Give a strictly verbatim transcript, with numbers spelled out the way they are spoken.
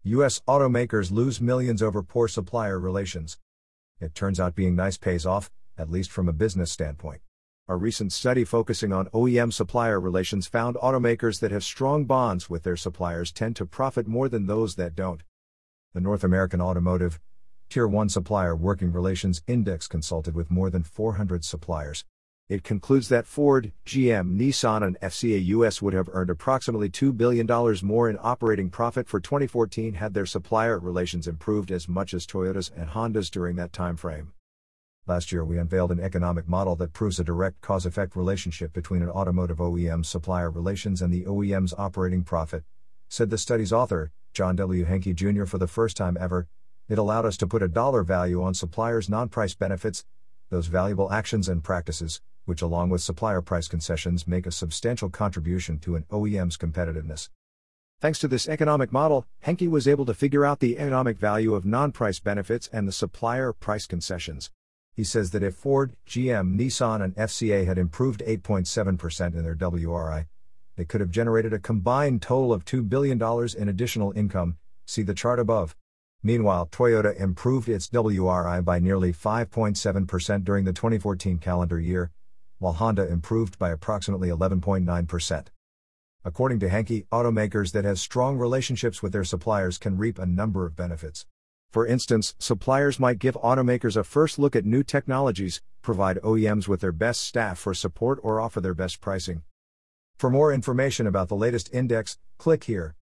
U S automakers lose millions over poor supplier relations. It turns out being nice pays off, at least from a business standpoint. A recent study focusing on O E M supplier relations found automakers that have strong bonds with their suppliers tend to profit more than those that don't. The North American Automotive Tier one Supplier Working Relations Index consulted with more than four hundred suppliers. It concludes that Ford, G M, Nissan and F C A U S would have earned approximately two billion dollars more in operating profit for twenty fourteen had their supplier relations improved as much as Toyota's and Honda's during that time frame. Last year we unveiled an economic model that proves a direct cause-effect relationship between an automotive O E M's supplier relations and the O E M's operating profit, said the study's author, John W. Henke Junior For the first time ever, it allowed us to put a dollar value on suppliers' non-price benefits, those valuable actions and practices, which along with supplier price concessions make a substantial contribution to an O E M's competitiveness. Thanks to this economic model, Henke was able to figure out the economic value of non-price benefits and the supplier price concessions. He says that if Ford, G M, Nissan and F C A had improved eight point seven percent in their W R I, they could have generated a combined total of two billion dollars in additional income, see the chart above. Meanwhile, Toyota improved its W R I by nearly five point seven percent during the twenty fourteen calendar year, while Honda improved by approximately eleven point nine percent. According to Henke, automakers that have strong relationships with their suppliers can reap a number of benefits. For instance, suppliers might give automakers a first look at new technologies, provide O E Ms with their best staff for support or offer their best pricing. For more information about the latest index, click here.